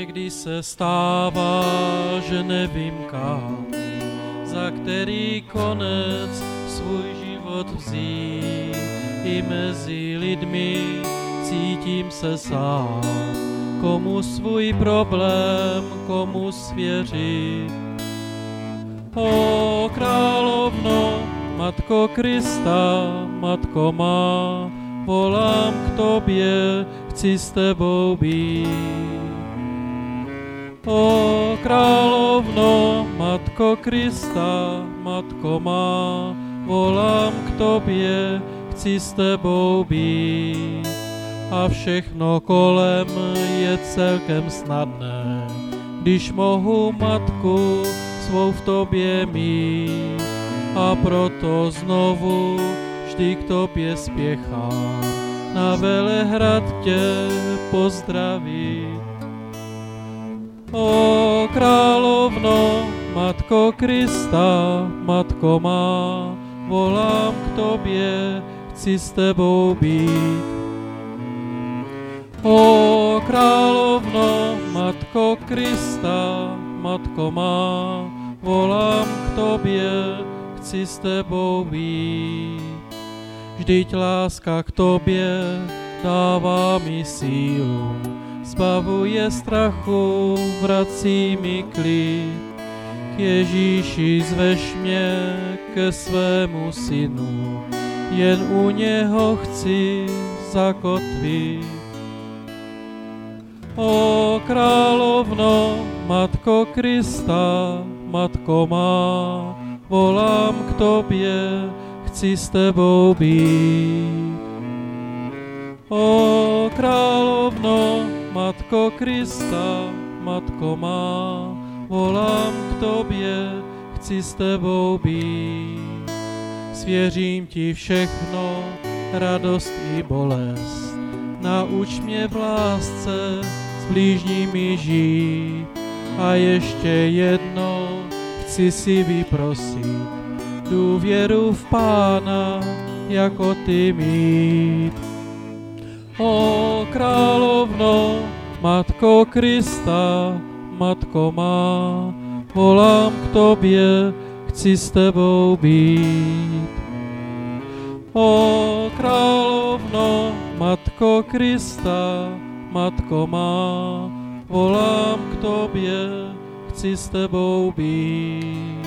Někdy se stává, že nevím kam, za který konec svůj život vzít. I mezi lidmi cítím se sám, komu svůj problém, komu svěřit. O královno, Matko Krista, Matko má, volám k tobě, chci s tebou být. O královno, Matko Krista, Matko má, volám k tobě, chci s tebou být. A všechno kolem je celkem snadné, když mohu Matku svou v tobě mít. A proto znovu vždy k tobě spěchám, na Velehrad tě pozdravit. O královno, Matko Krista, Matko má, volám k tobě, chci s tebou být. O královno, Matko Krista, Matko má, volám k tobě, chci s tebou být. Vždyť láska k tobě dává mi sílu, zbavuje strachu, vrací mi klid. K Ježíši zveš mě ke svému synu, jen u něho chci zakotvit. O královno, Matko Krista, Matko má, volám k tobě, chci s tebou být. O královno, Matko Krista, Matko má, volám k tobě, chci s tebou být. Svěřím ti všechno, radost i bolest, nauč mě v lásce s blížními žít. A ještě jednou chci si vyprosit důvěru v Pána, jako ty mít. O královno, Matko Krista, Matko má, volám k tobě, chci s tebou být. O královno, Matko Krista, Matko má, volám k tobě, chci s tebou být.